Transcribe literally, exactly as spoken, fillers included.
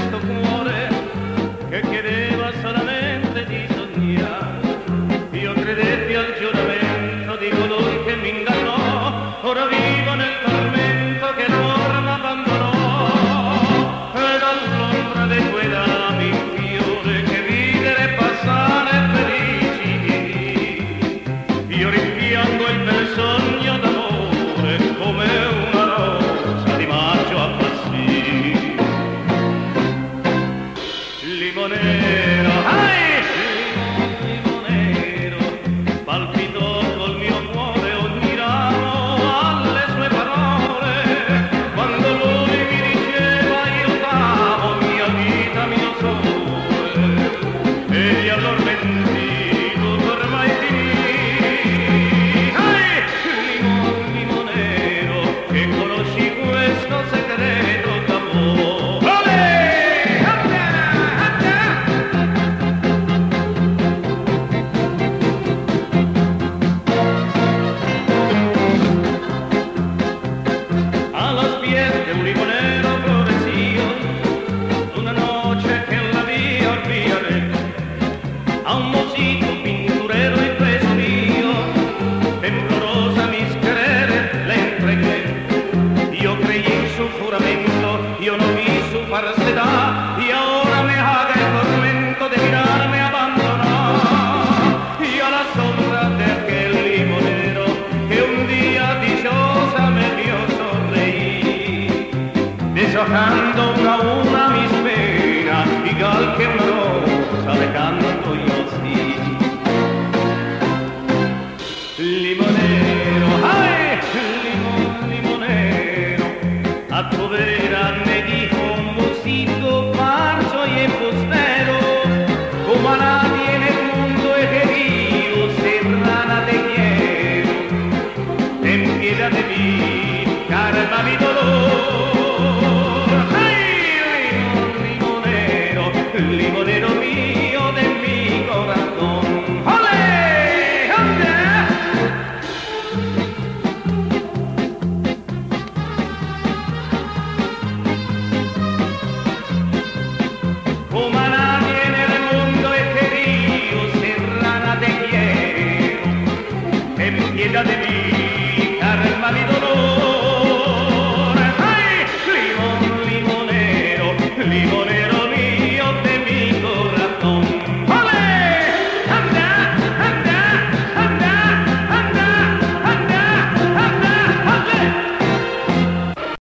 questo cuore che chiedeva solamente di sognare. Io credetti al giuramento di colui che mi ingannò, ora vivo nel tormento che l'amor m'abbandonò. E dall'ombra dei tuoi rami il fiore che ridere e passare felici. Io rimpiango il bel sogno d'amore come una rosa di maggio appassì. Limonero, ai! Limonero, palpitò col mio cuore ogni ramo alle sue parole. Quando lui mi diceva io t'amo, mia vita, mio sole. Egli allor mentì, tutto ormai finì. Ai! Limon, limonero, che conosci questo segreto d'amore. Alla spierte un limonero floreció, una noche que en la vía olvidaré, a un mocito pinturero y presurío, temblorosa mis quereres le entregué. Yo creí en su juramento, yo no vi su falsedad, y ahora me haga el tormento de mirarme abandonar. Y a la sombra de aquel limonero que un día dichosa me vio sonreír, deshojando una a una mis penas, igual que una rosa le canto yo sí. Limonero, ay, limón, limonero, a tu vera me dijo un mocito marcho y embustero, como a nadie en el mundo he querido, serrana te quiero, ten piedad de mí, calma mi dolor. Ay, limón, limonero, limonero mío de mi corazón. ¡Ole! ¡Ande! Como a nadie en el mundo he querido, serrana te quiero, ten piedad de mí, calma mi dolor.